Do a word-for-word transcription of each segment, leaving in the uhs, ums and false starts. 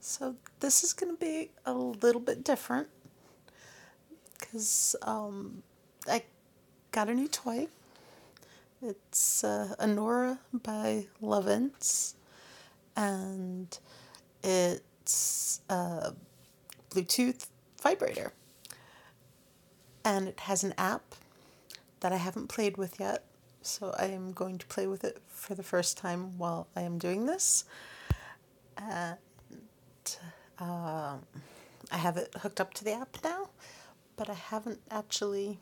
So this is going to be a little bit different because um, I got a new toy. It's uh, a Nora by Lovins, and it's a Bluetooth vibrator. And it has an app that I haven't played with yet, so I am going to play with it for the first time while I am doing this. And um, I have it hooked up to the app now, but I haven't actually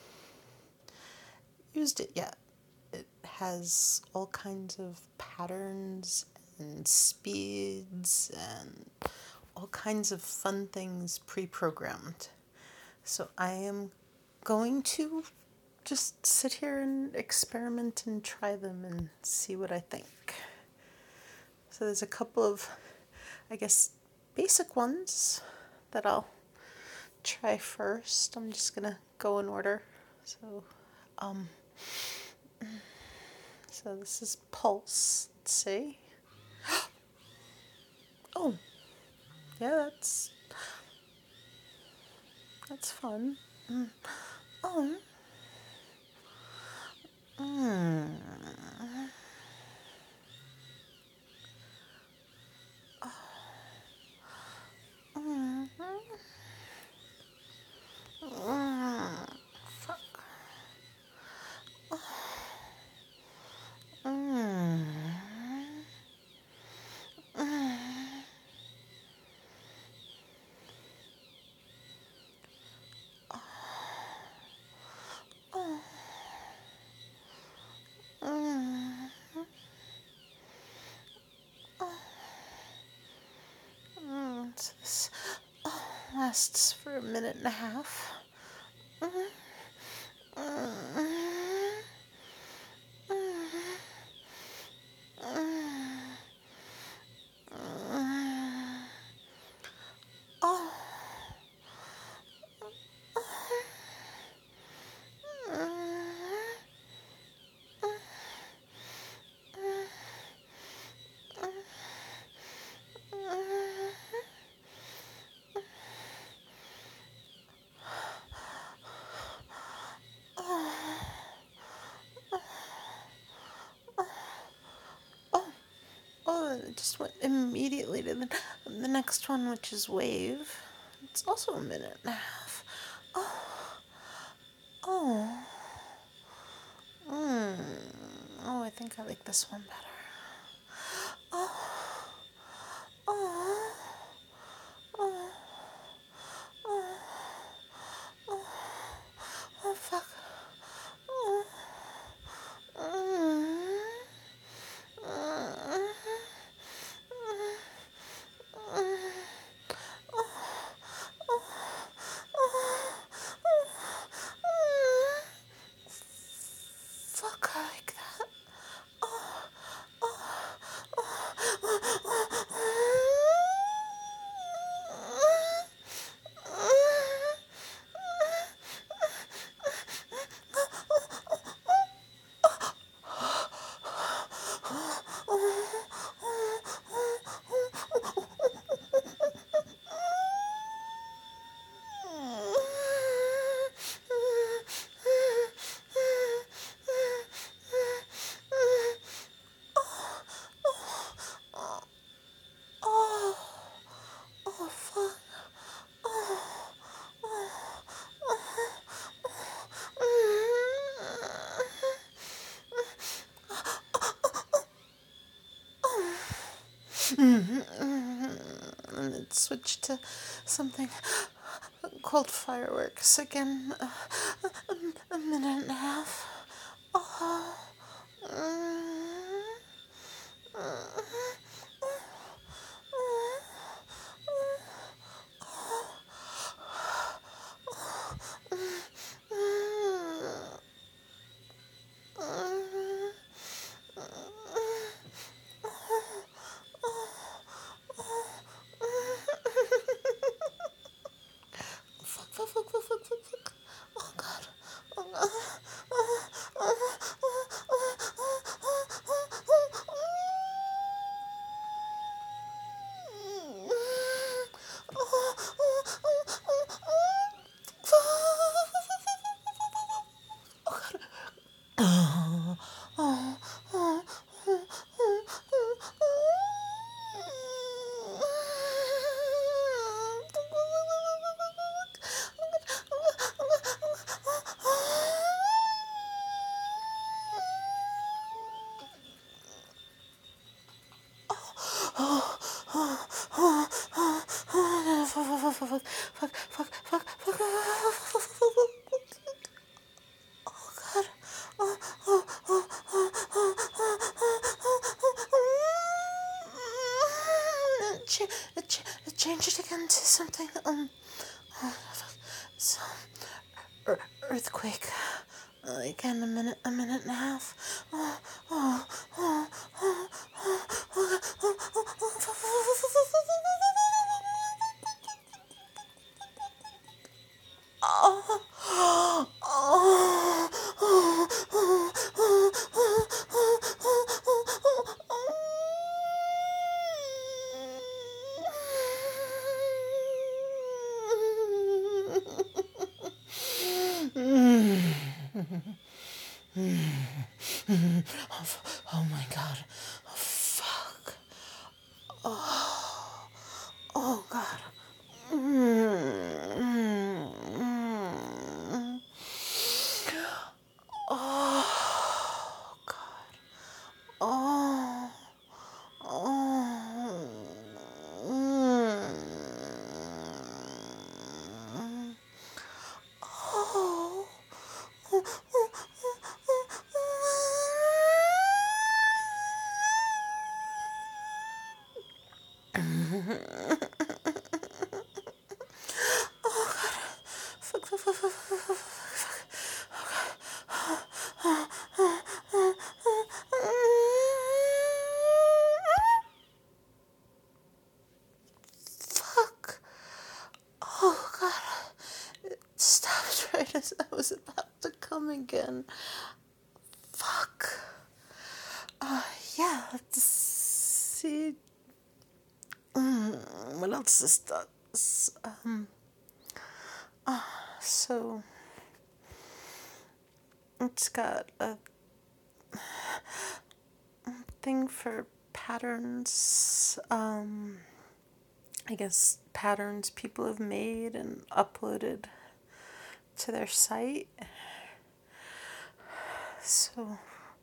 used it yet. It has all kinds of patterns and speeds and all kinds of fun things pre-programmed. So I am going to just sit here and experiment and try them and see what I think. So there's a couple of, I guess, basic ones that I'll try first. I'm just gonna go in order. So, um, so this is Pulse. Let's see. Oh, yeah, that's that's fun. Mm. Oh. Mm. Mm. Mm. Fuck. Mm. Mm. Mm. So this lasts for a minute and a half. Mm. Mm. Oh. Oh, it just went immediately to the, the next one, which is Wave. It's also a minute and a half. Oh, oh, mm. Oh, I think I like this one better. Oh, oh, oh, oh, oh, oh, fuck. Oh, mm, mm, fuck, I like that. Oh, oh, oh, oh, fuck. And it switched to something called Fireworks again. Uh, a, a minute and a half. Oh. Fuck, fuck, fuck, fuck, fuck, fuck, fuck. Oh, God. Oh, God. cha- it, cha- it changed it again to something. Um, oh, so, ear- earthquake. Like in a minute, a minute and a half. Oh, oh, oh, oh, oh, oh, oh, oh, oh, oh my god. Oh, fuck. Oh god. Oh god. Oh. Oh. Oh. Fuck, fuck, fuck, fuck, fuck, fuck, fuck. Oh god. It stopped right as I was about to come again. Fuck. Uh, yeah, let's see. Mm, what else is that? Um, uh, so it's got a thing for patterns. Um, I guess patterns people have made and uploaded to their site. So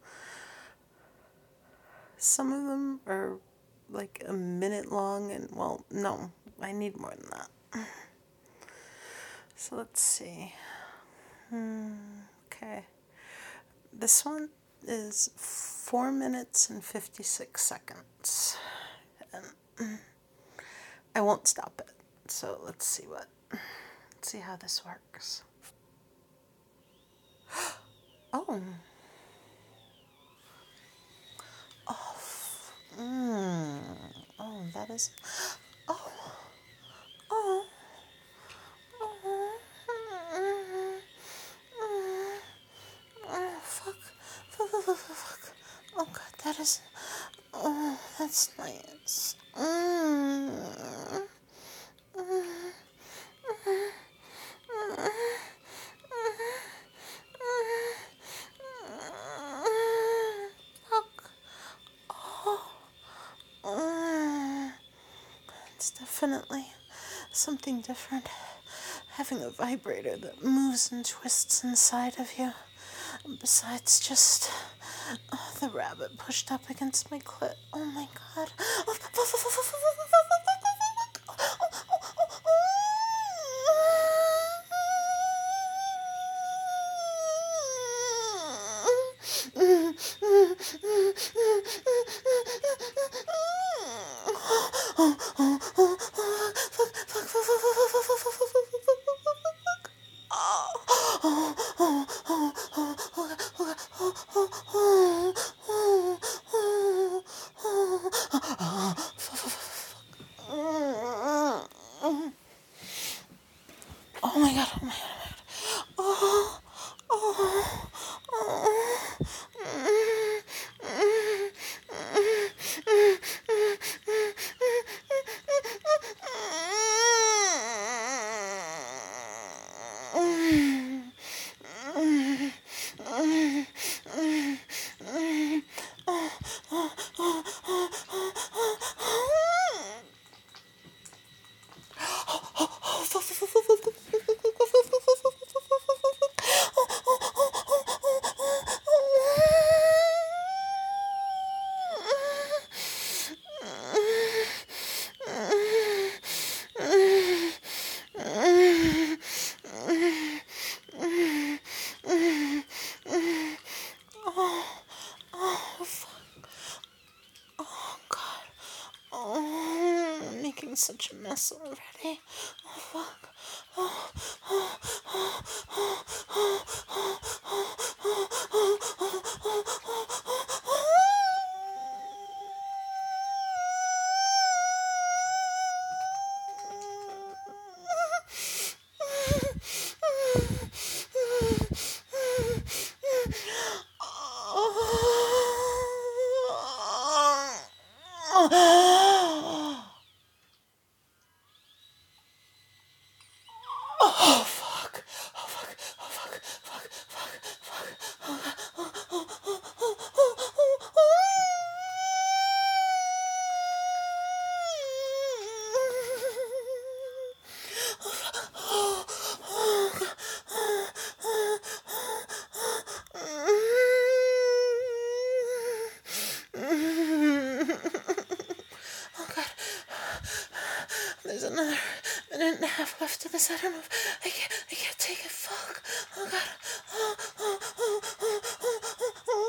some of them are like a minute long, and well, no, I need more than that. So let's see. Hmm, okay. This one is four minutes and fifty-six seconds. And I won't stop it. So let's see what, let's see how this works. Oh. Oh. Mm. Oh, that is. Oh. Oh. Oh. Oh, fuck. Fuck, fuck, fuck, fuck, fuck. Oh, God, that is. Oh, that's nice. Mm. Mm. Fuck. Oh. It's definitely something different. Having a vibrator that moves and twists inside of you. Besides just uh, the rabbit pushed up against my clit. Oh my god. Oh my god, oh my god, oh my god. Oh, oh, making such a mess already. Oh, fuck. Oh, fuck. Oh, fuck. Oh, fuck. Fuck. Fuck. Oh, God. There's another minute and a half left to this. I don't know if I can't, I can't take it. Fuck. Oh, God. Oh, oh, oh, oh, oh, oh,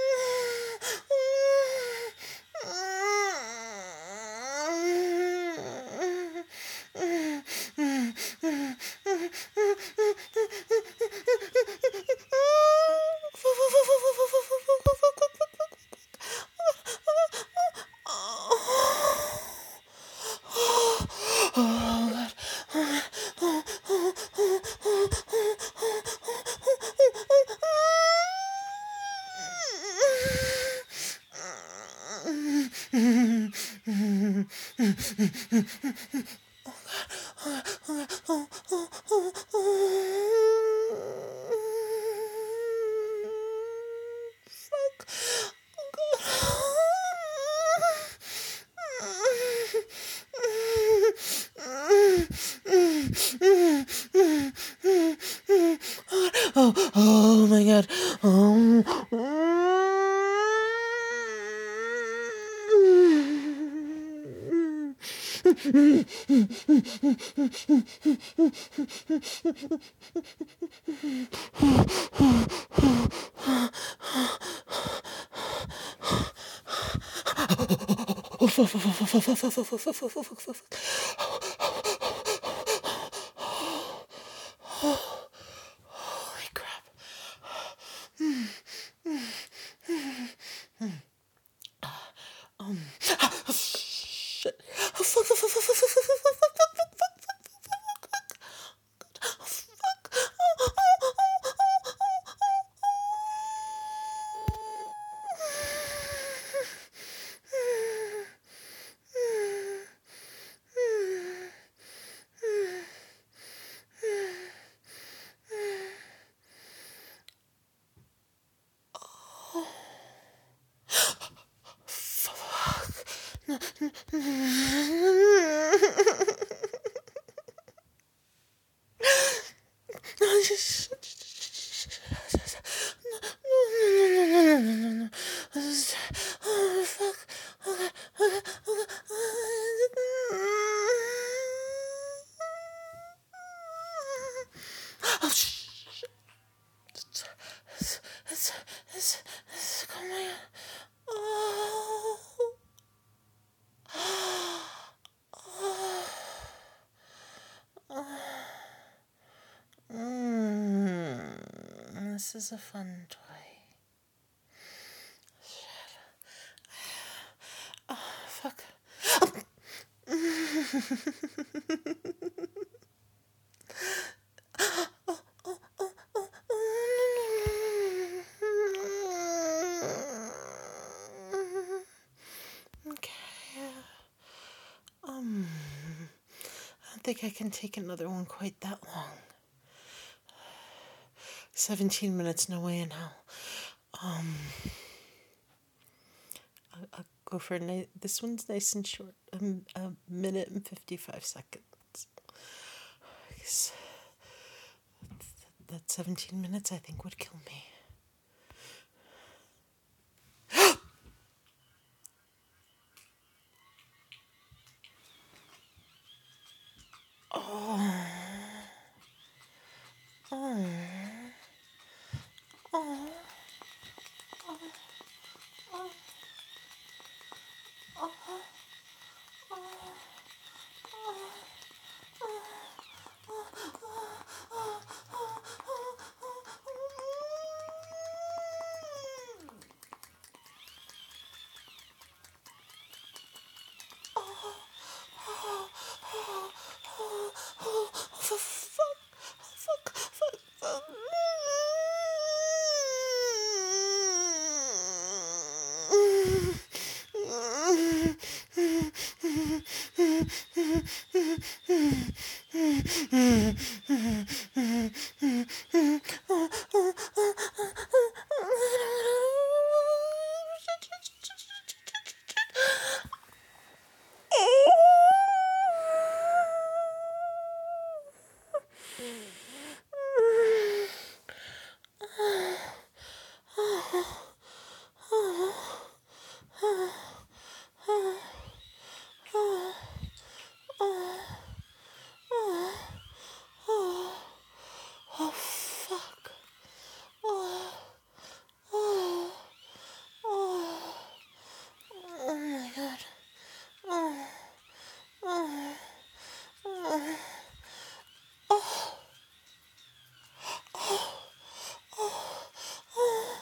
oh, oh my God. Oh. Holy crap. Um, oh, shit. Oh, fuck, fuck, fuck, fuck, fuck, fuck, fuck, fuck, fuck, fuck, fuck, fuck, fuck, oh, fuck. Oh, oh, oh, oh, shit. It's, it's, it's, it's coming. Oh. Mm, this is a fun toy. Shit. Oh, fuck. Okay. Um, I don't think I can take another one quite that long. Seventeen minutes, no way in hell. Um, I'll, I'll go for a ni- this one's nice and short. Um, a minute and fifty-five seconds. That seventeen minutes, I think, would kill me. Oh. Oh. Oh. Oh, oh, oh, fuck, fuck, fuck, fuck. Oh, fuck. Oh, oh, oh, oh my god. Oh, oh, oh, oh, oh, oh,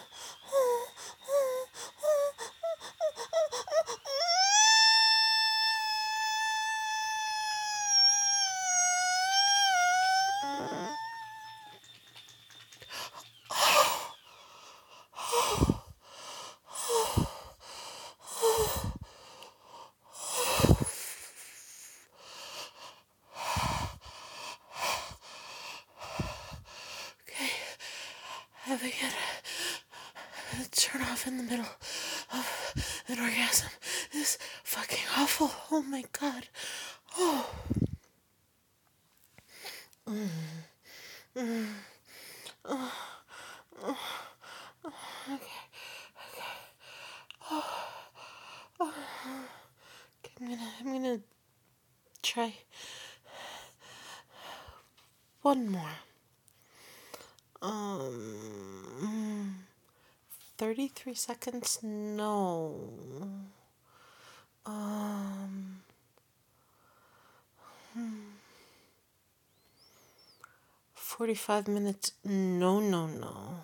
okay. Having it turn off in the middle of an orgasm is fucking awful. Oh my god. Oh. Mm. Mm. Oh. Oh. Okay. Okay. Oh. Oh. Okay, I'm gonna I'm gonna try one more. Um thirty-three seconds? No. Um hmm. forty-five minutes? No, no, no.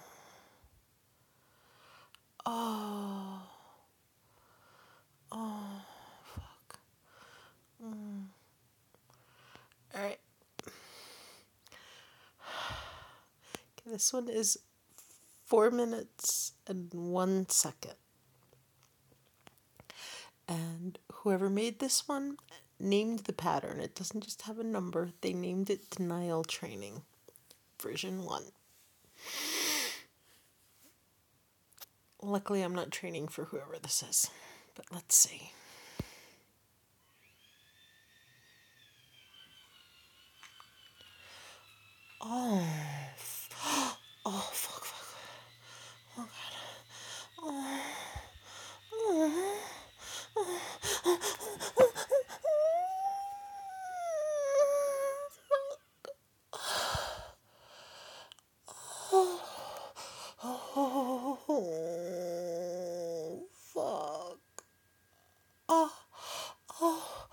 Oh. Oh, fuck. Mm. Alright. Okay, this one is four minutes and one second. And whoever made this one named the pattern. It doesn't just have a number, they named it Denial Training, version one. Luckily, I'm not training for whoever this is, but let's see. Oh, oh, fuck, fuck. Oh, God. Oh, oh, oh, oh, oh, fuck. Oh, oh,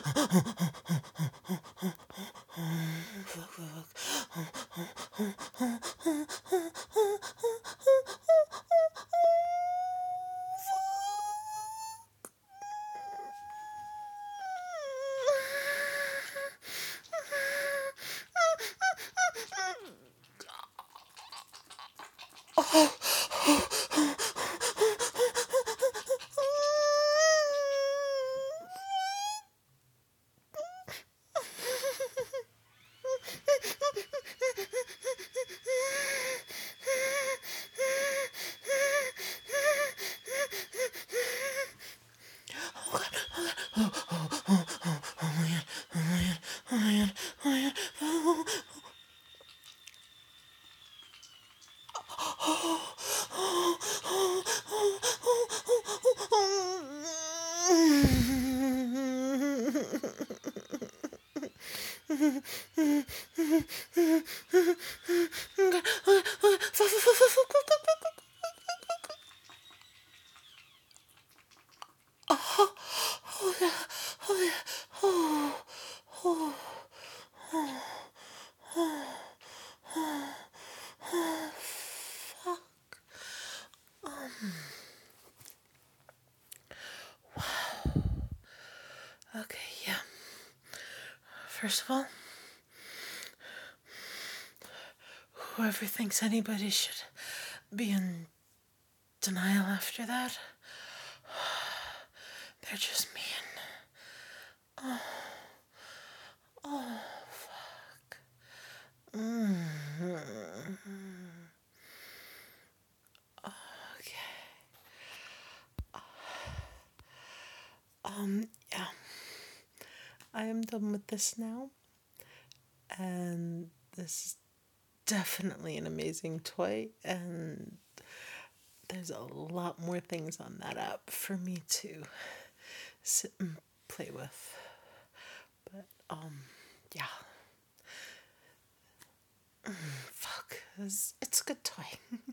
Okay, yeah. First of all, whoever thinks anybody should be in denial after that, they're just mean. Oh, oh, fuck. Mm-hmm. Okay. Um, yeah. I am done with this now. And this is definitely an amazing toy. And there's a lot more things on that app for me to sit and play with. But, um, yeah. Mm, fuck. It's, it's a good toy.